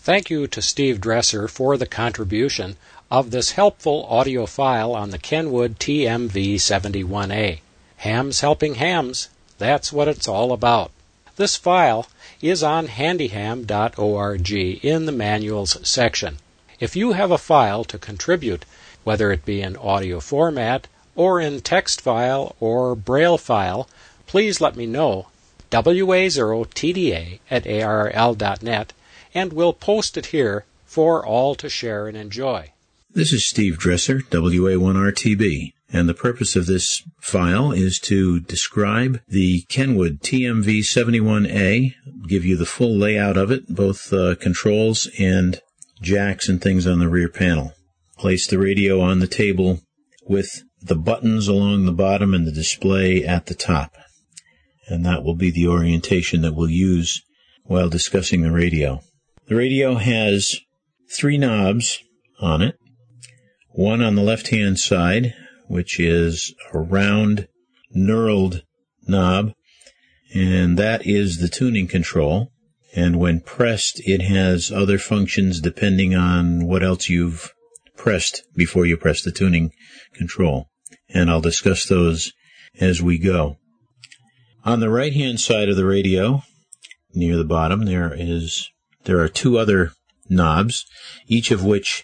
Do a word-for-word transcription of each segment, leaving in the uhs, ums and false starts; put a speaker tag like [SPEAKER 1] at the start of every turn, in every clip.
[SPEAKER 1] Thank you to Steve Dresser for the contribution of this helpful audio file on the Kenwood T M V seventy-one A. Hams helping hams, that's what it's all about. This file is on handyham dot org in the Manuals section. If you have a file to contribute, whether it be in audio format or in text file or braille file, please let me know. W A zero T D A at A R R L dot net, and we'll post it here for all to share and enjoy.
[SPEAKER 2] This is Steve Dresser, W A one R T B, and the purpose of this file is to describe the Kenwood T M V seventy-one A, give you the full layout of it, both uh, controls and jacks and things on the rear panel. Place the radio on the table with the buttons along the bottom and the display at the top. And that will be the orientation that we'll use while discussing the radio. The radio has three knobs on it. One on the left-hand side, which is a round, knurled knob, and that is the tuning control. And when pressed, it has other functions depending on what else you've pressed before you press the tuning control. And I'll discuss those as we go. On the right-hand side of the radio, near the bottom, there is there are two other knobs, each of which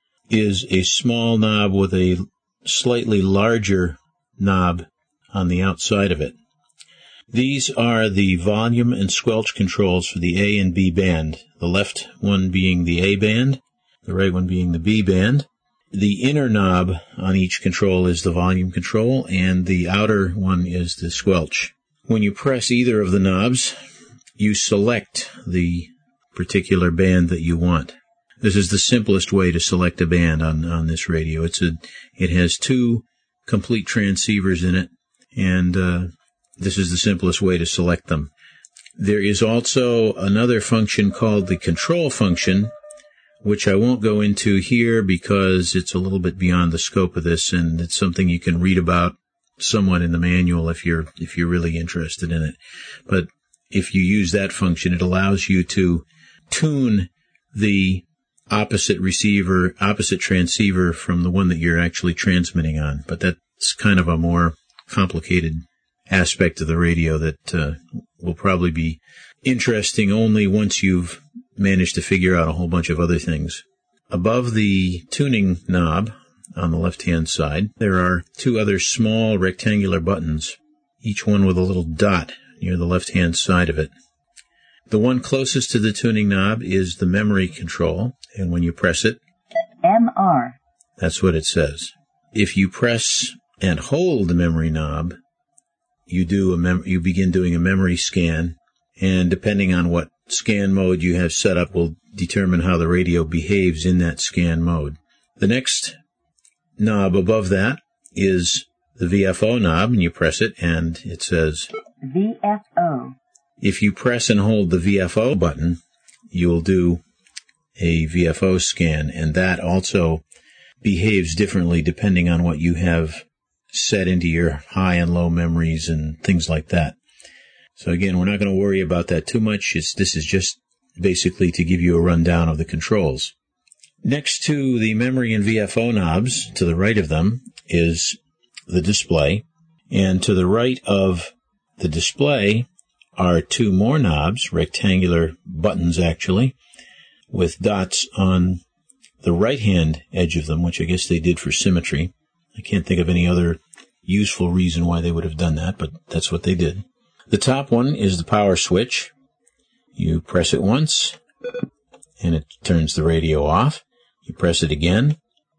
[SPEAKER 2] is a small knob with a slightly larger knob on the outside of it. These are the volume and squelch controls for the A and B band, the left one being the A band, the right one being the B band. The inner knob on each control is the volume control, and the outer one is the squelch. When you press either of the knobs, you select the particular band that you want. This is the simplest way to select a band on, on this radio. It's a, it has two complete transceivers in it, and uh, this is the simplest way to select them. There is also another function called the control function, which I won't go into here because it's a little bit beyond the scope of this, and it's something you can read about somewhat in the manual if you're if you're really interested in it. But if you use that function, it allows you to tune the opposite receiver, opposite transceiver from the one that you're actually transmitting on. But that's kind of a more complicated aspect of the radio that uh, will probably be interesting only once you've managed to figure out a whole bunch of other things. Above the tuning knob on the left-hand side, there are two other small rectangular buttons, each one with a little dot near the left-hand side of it. The one closest to the tuning knob is the memory control, and when you press it,
[SPEAKER 3] M R.
[SPEAKER 2] That's what it says. If you press and hold the memory knob, you do a mem- you begin doing a memory scan, and depending on what scan mode you have set up will determine how the radio behaves in that scan mode. The next knob above that is the V F O knob, and you press it, and it says
[SPEAKER 3] V F O.
[SPEAKER 2] If you press and hold the V F O button, you will do a V F O scan, and that also behaves differently depending on what you have set into your high and low memories and things like that. So again, we're not going to worry about that too much. It's, this is just basically to give you a rundown of the controls. Next to the memory and V F O knobs, to the right of them, is the display. And to the right of the display are two more knobs, rectangular buttons actually, with dots on the right-hand edge of them, which I guess they did for symmetry. I can't think of any other useful reason why they would have done that, but that's what they did. The top one is the power switch. You press it once, and it turns the radio off. You press it again,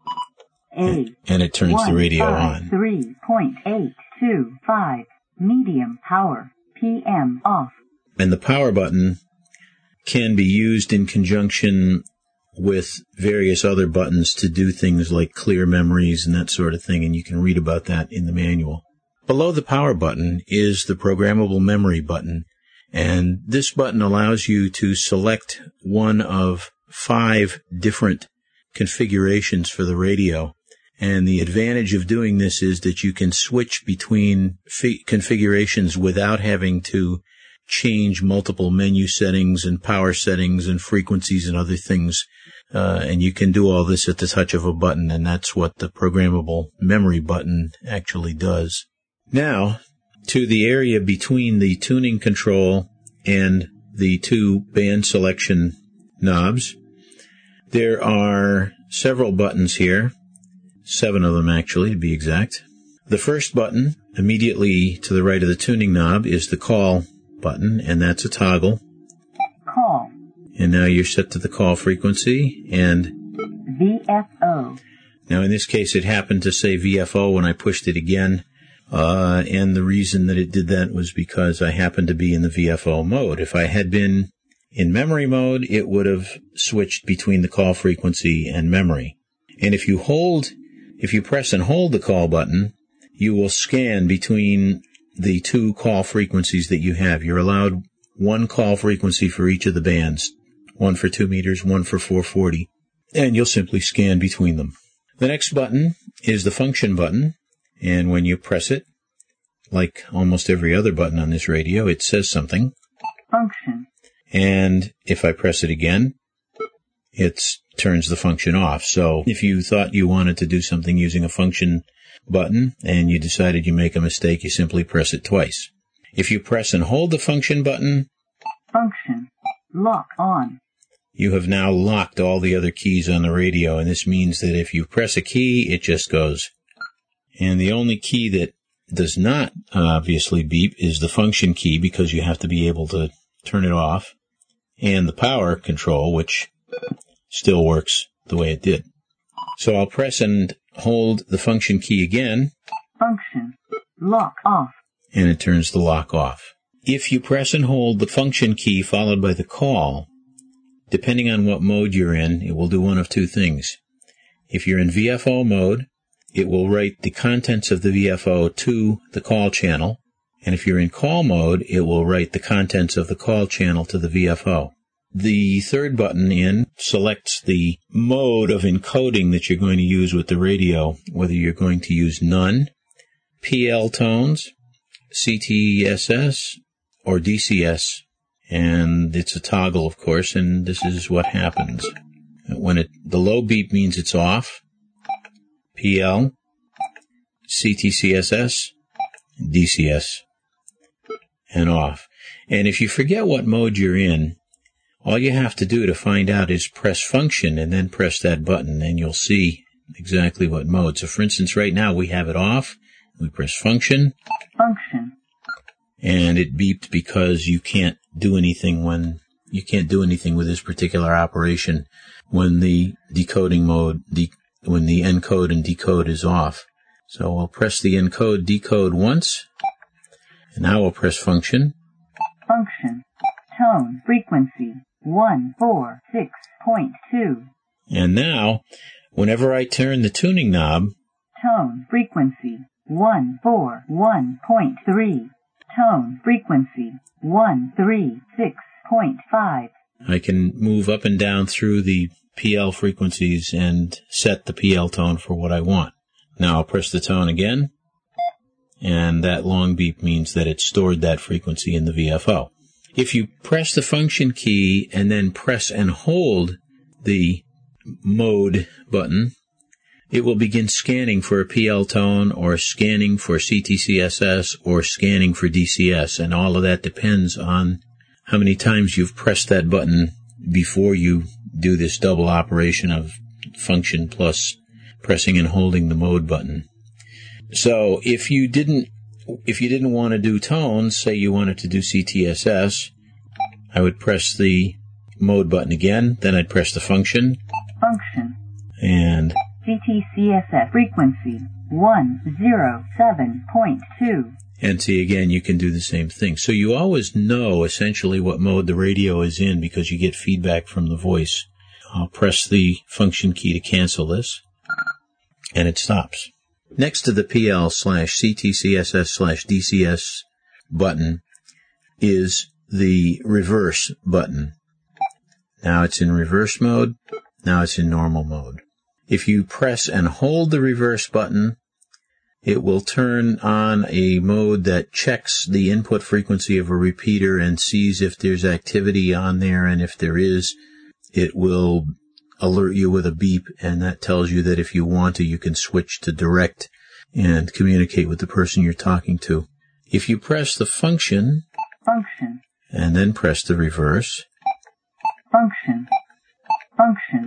[SPEAKER 3] A.
[SPEAKER 2] and it turns
[SPEAKER 3] one,
[SPEAKER 2] the radio
[SPEAKER 3] five,
[SPEAKER 2] on.
[SPEAKER 3] three point eight two five. Medium power. P M off.
[SPEAKER 2] And the power button can be used in conjunction with various other buttons to do things like clear memories and that sort of thing, and you can read about that in the manual. Below the power button is the programmable memory button, and this button allows you to select one of five different configurations for the radio. And the advantage of doing this is that you can switch between fi- configurations without having to change multiple menu settings and power settings and frequencies and other things. Uh, and you can do all this at the touch of a button, and that's what the programmable memory button actually does. Now, to the area between the tuning control and the two band selection knobs. There are several buttons here, seven of them actually to be exact. The first button, immediately to the right of the tuning knob, is the call button, and that's a toggle.
[SPEAKER 3] Call.
[SPEAKER 2] And now you're set to the call frequency, and
[SPEAKER 3] V F O.
[SPEAKER 2] Now in this case it happened to say V F O when I pushed it again, uh, and the reason that it did that was because I happened to be in the V F O mode. If I had been in memory mode, it would have switched between the call frequency and memory. And if you hold, if you press and hold the call button, you will scan between the two call frequencies that you have. You're allowed one call frequency for each of the bands, one for two meters, one for four forty, and you'll simply scan between them. The next button is the function button, and when you press it, like almost every other button on this radio, it says something.
[SPEAKER 3] Function.
[SPEAKER 2] And if I press it again, it turns the function off. So if you thought you wanted to do something using a function button and you decided you make a mistake, you simply press it twice. If you press and hold the function button,
[SPEAKER 3] function, lock on.
[SPEAKER 2] You have now locked all the other keys on the radio, and this means that if you press a key, it just goes. And the only key that does not obviously beep is the function key, because you have to be able to turn it off, and the power control, which still works the way it did. So I'll press and hold the function key again.
[SPEAKER 3] Function, lock off.
[SPEAKER 2] And it turns the lock off. If you press and hold the function key followed by the call, depending on what mode you're in, it will do one of two things. If you're in V F O mode, it will write the contents of the V F O to the call channel. And if you're in call mode, it will write the contents of the call channel to the V F O. The third button in selects the mode of encoding that you're going to use with the radio, whether you're going to use none, P L tones, C T S S, or D C S. And it's a toggle, of course, and this is what happens. When it, the low beep means it's off, P L, C T C S S, D C S, and off. And if you forget what mode you're in, all you have to do to find out is press function and then press that button, and you'll see exactly what mode. So, for instance, right now we have it off. We press function.
[SPEAKER 3] Function.
[SPEAKER 2] And it beeped because you can't do anything when you can't do anything with this particular operation when the decoding mode, de- when the encode and decode is off. So I'll press the encode decode once, and now I'll press function.
[SPEAKER 3] Function, tone, frequency, one four six point two.
[SPEAKER 2] And now, whenever I turn the tuning knob,
[SPEAKER 3] tone, frequency, one four one point three. Tone, frequency, one three six point five.
[SPEAKER 2] I can move up and down through the P L frequencies and set the P L tone for what I want. Now I'll press the tone again, and that long beep means that it stored that frequency in the V F O. If you press the function key and then press and hold the mode button, it will begin scanning for a P L tone, or scanning for C T C S S, or scanning for D C S, and all of that depends on how many times you've pressed that button before you do this double operation of function plus pressing and holding the mode button. So if you didn't, if you didn't want to do tones, say you wanted to do C T S S, I would press the mode button again, then I'd press the function.
[SPEAKER 3] Function.
[SPEAKER 2] And
[SPEAKER 3] C T C S S frequency, one oh seven point two.
[SPEAKER 2] And see, again, you can do the same thing. So you always know essentially what mode the radio is in because you get feedback from the voice. I'll press the function key to cancel this, and it stops. Next to the P L slash C T C S S slash D C S button is the reverse button. Now it's in reverse mode. Now it's in normal mode. If you press and hold the reverse button, it will turn on a mode that checks the input frequency of a repeater and sees if there's activity on there, and if there is, it will alert you with a beep, and that tells you that if you want to, you can switch to direct and communicate with the person you're talking to. If you press the function,
[SPEAKER 3] function,
[SPEAKER 2] and then press the reverse,
[SPEAKER 3] function, function,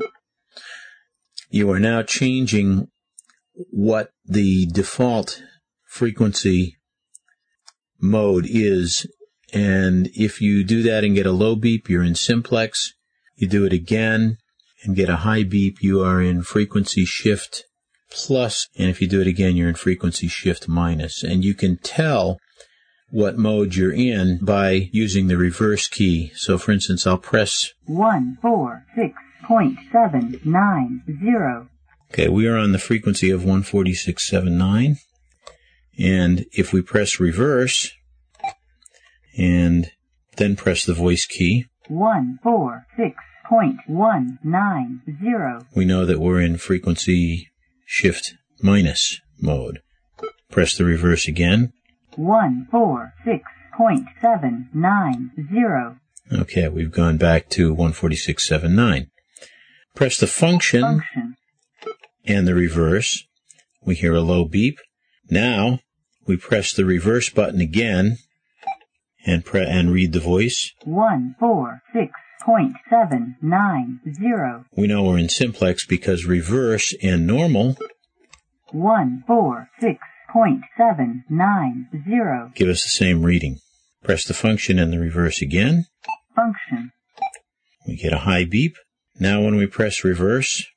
[SPEAKER 2] you are now changing what the default frequency mode is. And if you do that and get a low beep, you're in simplex. You do it again and get a high beep, you are in frequency shift plus. And if you do it again, you're in frequency shift minus. And you can tell what mode you're in by using the reverse key. So for instance, I'll press
[SPEAKER 3] one four six point seven nine zero.
[SPEAKER 2] Okay, we are on the frequency of one forty-six point seven nine, and if we press reverse, and then press the voice key,
[SPEAKER 3] one forty-six point one nine zero,
[SPEAKER 2] we know that we're in frequency shift minus mode. Press the reverse again.
[SPEAKER 3] one forty-six point seven nine zero.
[SPEAKER 2] Okay, we've gone back to one forty-six point seven nine. Press the function,
[SPEAKER 3] function.
[SPEAKER 2] And the reverse. We hear a low beep. Now we press the reverse button again and pre- and read the voice.
[SPEAKER 3] one forty-six point seven nine zero.
[SPEAKER 2] We know we're in simplex because reverse and normal
[SPEAKER 3] one forty-six point seven nine zero
[SPEAKER 2] give us the same reading. Press the function and the reverse again.
[SPEAKER 3] Function.
[SPEAKER 2] We get a high beep. Now when we press reverse,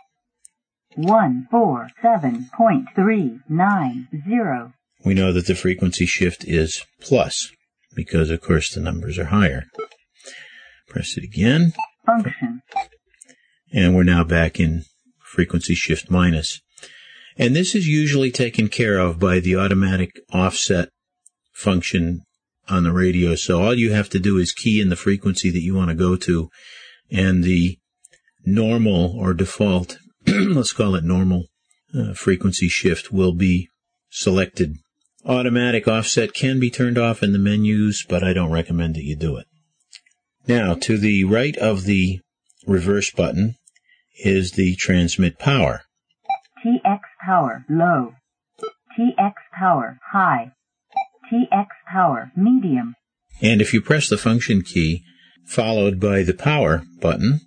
[SPEAKER 3] one forty-seven point three nine zero.
[SPEAKER 2] We know that the frequency shift is plus, because of course the numbers are higher. Press it again.
[SPEAKER 3] Function.
[SPEAKER 2] And we're now back in frequency shift minus. And this is usually taken care of by the automatic offset function on the radio. So all you have to do is key in the frequency that you want to go to, and the normal or default let's call it normal uh, frequency shift will be selected. Automatic offset can be turned off in the menus, but I don't recommend that you do it. Now, to the right of the reverse button is the transmit power.
[SPEAKER 3] T X power low, T X power high, T X power medium.
[SPEAKER 2] And if you press the function key followed by the power button,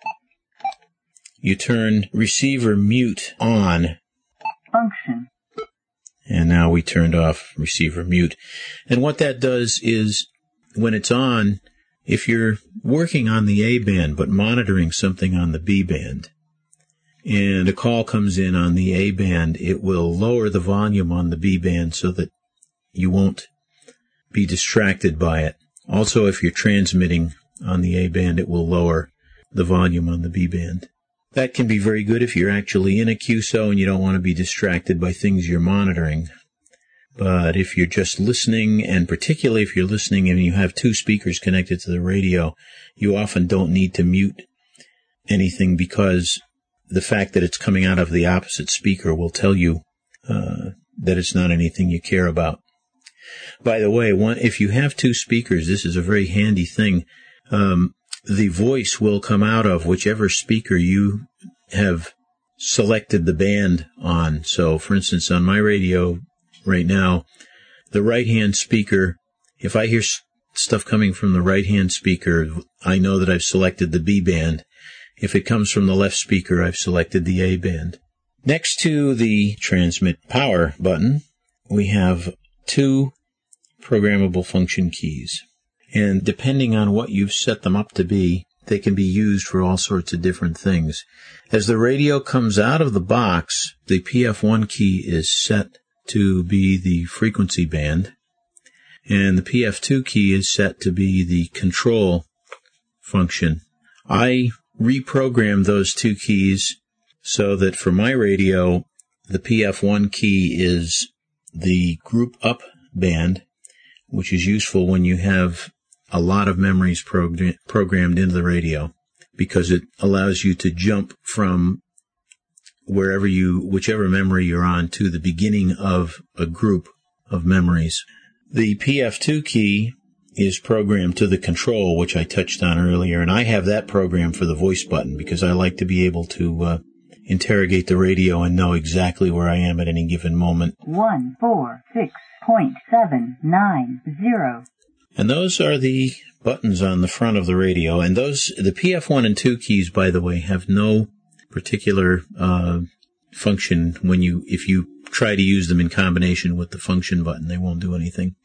[SPEAKER 2] you turn receiver mute on.
[SPEAKER 3] Function.
[SPEAKER 2] And now we turned off receiver mute. And what that does is, when it's on, if you're working on the A band but monitoring something on the B band, and a call comes in on the A band, it will lower the volume on the B band so that you won't be distracted by it. Also, if you're transmitting on the A band, it will lower the volume on the B band. That can be very good if you're actually in a Q S O and you don't want to be distracted by things you're monitoring. But if you're just listening, and particularly if you're listening and you have two speakers connected to the radio, you often don't need to mute anything, because the fact that it's coming out of the opposite speaker will tell you uh, that it's not anything you care about. By the way, one, if you have two speakers, this is a very handy thing. Um, the voice will come out of whichever speaker you have selected the band on. So, for instance, on my radio right now, the right-hand speaker, if I hear stuff coming from the right-hand speaker, I know that I've selected the B band. If it comes from the left speaker, I've selected the A band. Next to the transmit power button, we have two programmable function keys. And depending on what you've set them up to be, they can be used for all sorts of different things. As the radio comes out of the box, the P F one key is set to be the frequency band, and the P F two key is set to be the control function. I reprogrammed those two keys so that for my radio, the P F one key is the group up band, which is useful when you have a lot of memories progr- programmed into the radio, because it allows you to jump from wherever you, whichever memory you're on, to the beginning of a group of memories. The P F two key is programmed to the control, which I touched on earlier, and I have that programmed for the voice button because I like to be able to uh, interrogate the radio and know exactly where I am at any given moment.
[SPEAKER 3] one four six point seven nine zero.
[SPEAKER 2] And those are the buttons on the front of the radio, and those, the P F one and two keys, by the way, have no particular uh, function when you, if you try to use them in combination with the function button, they won't do anything.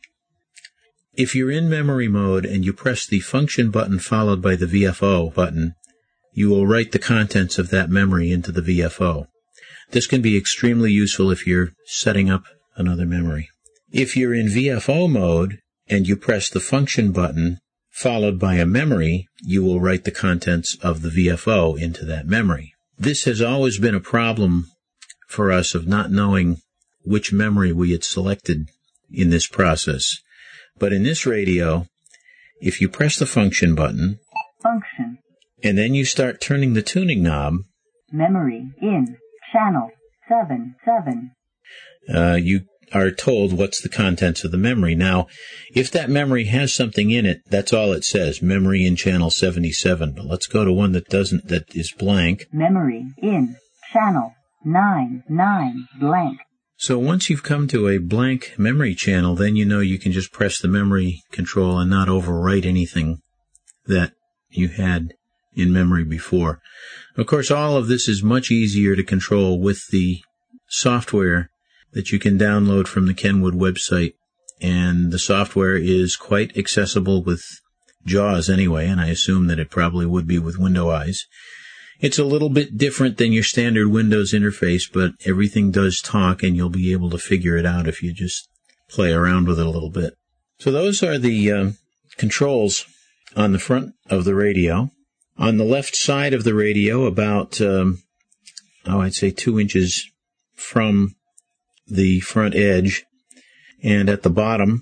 [SPEAKER 2] If you're in memory mode and you press the function button followed by the V F O button, you will write the contents of that memory into the V F O. This can be extremely useful if you're setting up another memory. If you're in V F O mode and you press the function button followed by a memory, you will write the contents of the V F O into that memory. This has always been a problem for us of not knowing which memory we had selected in this process. But in this radio, if you press the function button,
[SPEAKER 3] function,
[SPEAKER 2] and then you start turning the tuning knob,
[SPEAKER 3] memory in channel seven seven,
[SPEAKER 2] uh, you are told what's the contents of the memory. Now, if that memory has something in it, that's all it says, memory in channel seventy-seven. But let's go to one that doesn't, that is blank.
[SPEAKER 3] Memory in channel nine nine blank.
[SPEAKER 2] So once you've come to a blank memory channel, then you know you can just press the memory control and not overwrite anything that you had in memory before. Of course, all of this is much easier to control with the software that you can download from the Kenwood website. And the software is quite accessible with JAWS anyway, and I assume that it probably would be with Windows. It's a little bit different than your standard Windows interface, but everything does talk, and you'll be able to figure it out if you just play around with it a little bit. So those are the um, controls on the front of the radio. On the left side of the radio, about, um, oh, I'd say two inches from the front edge, and at the bottom,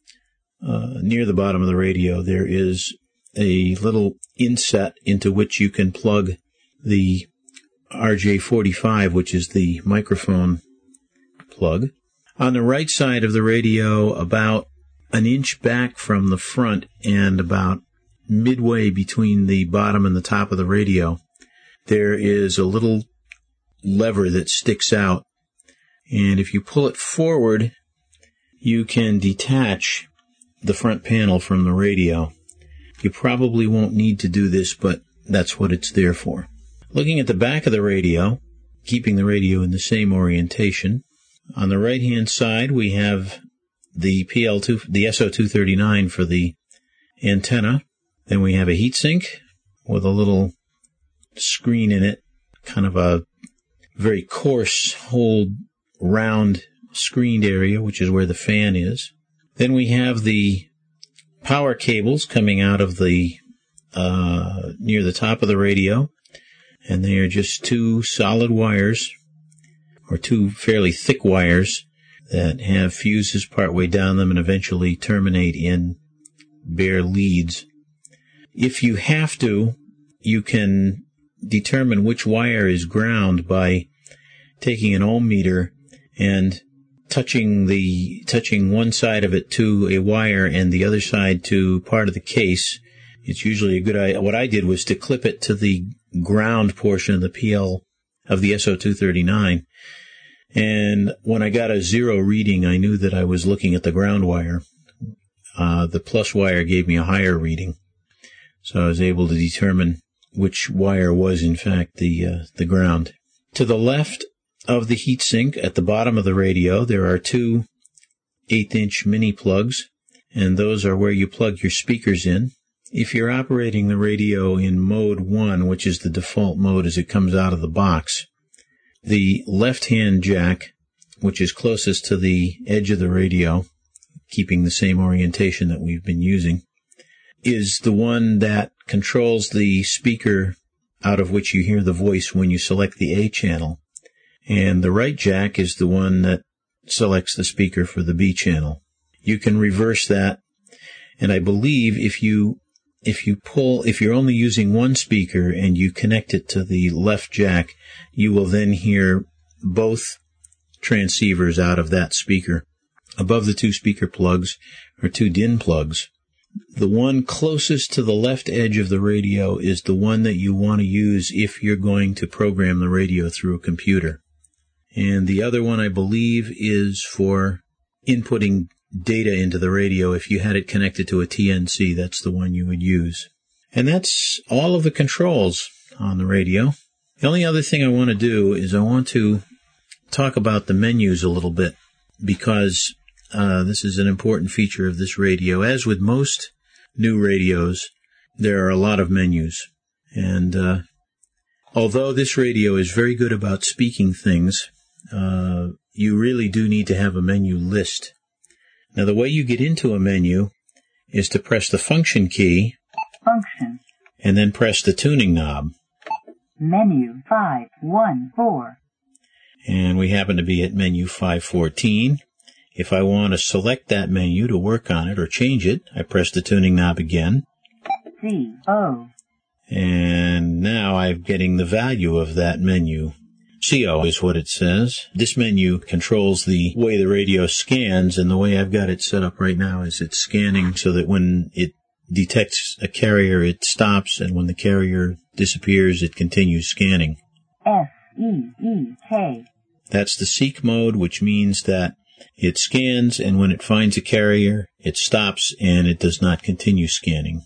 [SPEAKER 2] uh, near the bottom of the radio, there is a little inset into which you can plug the R J forty-five, which is the microphone plug. On the right side of the radio, about an inch back from the front and about midway between the bottom and the top of the radio, there is a little lever that sticks out. And if you pull it forward, you can detach the front panel from the radio. You probably won't need to do this, but that's what it's there for. Looking at the back of the radio, keeping the radio in the same orientation, on the right-hand side we have the P L two, the S O two thirty-nine for the antenna. Then we have a heatsink with a little screen in it, kind of a very coarse, whole round screened area, which is where the fan is. Then we have the power cables coming out of the uh near the top of the radio. And they are just two solid wires, or two fairly thick wires, that have fuses partway down them and eventually terminate in bare leads. If you have to, you can determine which wire is ground by taking an ohm meter and touching the touching one side of it to a wire and the other side to part of the case. It's usually a good idea. What I did was to clip it to the ground portion of the P L of the S O two thirty-nine. And when I got a zero reading, I knew that I was looking at the ground wire. Uh, the plus wire gave me a higher reading. So I was able to determine which wire was, in fact, the, uh, the ground. To the left of the heatsink, at the bottom of the radio, there are two eighth inch mini plugs, and those are where you plug your speakers in. If you're operating the radio in mode one, which is the default mode as it comes out of the box, the left-hand jack, which is closest to the edge of the radio, keeping the same orientation that we've been using, is the one that controls the speaker out of which you hear the voice when you select the A channel. And the right jack is the one that selects the speaker for the B channel. You can reverse that, and I believe if you if you pull, if you're only using one speaker and you connect it to the left jack, you will then hear both transceivers out of that speaker. Above the two speaker plugs are two D I N plugs. The one closest to the left edge of the radio is the one that you want to use if you're going to program the radio through a computer. And the other one, I believe, is for inputting data into the radio. If you had it connected to a T N C, that's the one you would use. And that's all of the controls on the radio. The only other thing I want to do is I want to talk about the menus a little bit, because uh, this is an important feature of this radio. As with most new radios, there are a lot of menus. And uh, although this radio is very good about speaking things, uh, you really do need to have a menu list. Now, the way you get into a menu is to press the function key,
[SPEAKER 3] Function,
[SPEAKER 2] and then press the tuning knob.
[SPEAKER 3] Menu five one four.
[SPEAKER 2] And we happen to be at menu five fourteen. If I want to select that menu to work on it or change it, I press the tuning knob again.
[SPEAKER 3] C O.
[SPEAKER 2] And now I'm getting the value of that menu. C O is what it says. This menu controls the way the radio scans, and the way I've got it set up right now is it's scanning so that when it detects a carrier, it stops, and when the carrier disappears, it continues scanning.
[SPEAKER 3] S E E K.
[SPEAKER 2] That's the seek mode, which means that it scans, and when it finds a carrier, it stops, and it does not continue scanning.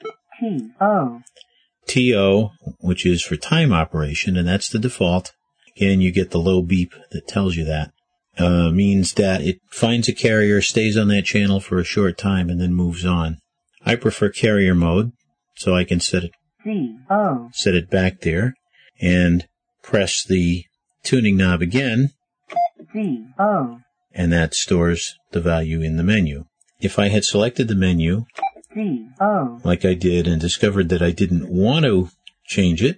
[SPEAKER 3] T O.
[SPEAKER 2] T O, which is for time operation, and that's the default. Again, you get the low beep that tells you that. Uh, means that it finds a carrier, stays on that channel for a short time, and then moves on. I prefer carrier mode, so I can set it,
[SPEAKER 3] C O.
[SPEAKER 2] set it back there, and press the tuning knob again,
[SPEAKER 3] C O.
[SPEAKER 2] and that stores the value in the menu. If I had selected the menu,
[SPEAKER 3] C O.
[SPEAKER 2] like I did, and discovered that I didn't want to change it,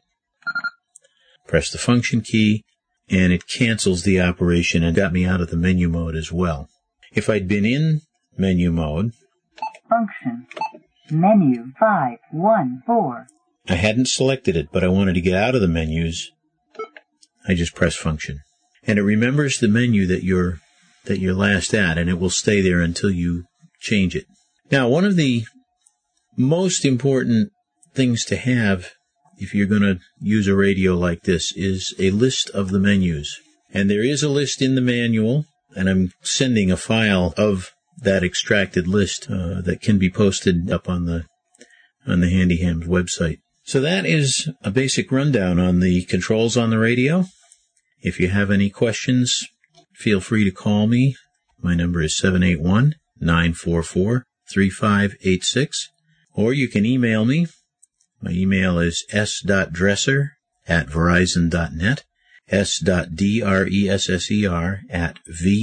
[SPEAKER 2] press the function key, and it cancels the operation and got me out of the menu mode as well. If I'd been in menu mode,
[SPEAKER 3] Function, Menu five one four.
[SPEAKER 2] I hadn't selected it, but I wanted to get out of the menus, I just press function. And it remembers the menu that you're, that you're last at, and it will stay there until you change it. Now, one of the most important things to have if you're going to use a radio like this is a list of the menus. And there is a list in the manual, and I'm sending a file of that extracted list uh, that can be posted up on the on the Handy Hams website. So that is a basic rundown on the controls on the radio. If you have any questions, feel free to call me. My number is seven eight one, nine four four, three five eight six. Or you can email me. My email is s dot dresser at verizon dot net, s dot dresser at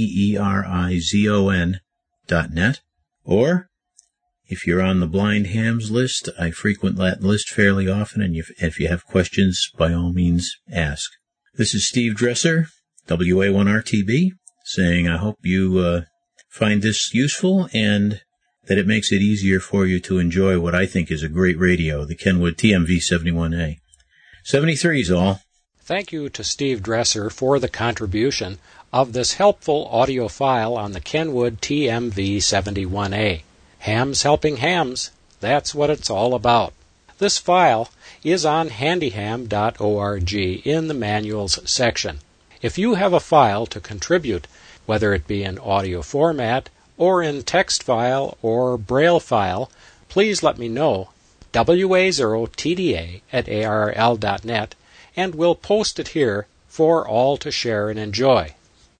[SPEAKER 2] verizon dot net. Or, if you're on the Blind Hams list, I frequent that list fairly often, and if you have questions, by all means, ask. This is Steve Dresser, W A one R T B, saying I hope you uh, find this useful and that it makes it easier for you to enjoy what I think is a great radio, the Kenwood T M V seventy-one A. seventy-threes all.
[SPEAKER 1] Thank you to Steve Dresser for the contribution of this helpful audio file on the Kenwood T M V seventy-one A. Hams helping hams, that's what it's all about. This file is on handyham dot org in the Manuals section. If you have a file to contribute, whether it be in audio format or in text file or braille file, please let me know, W A zero T D A at A R L dot net, and we'll post it here for all to share and enjoy.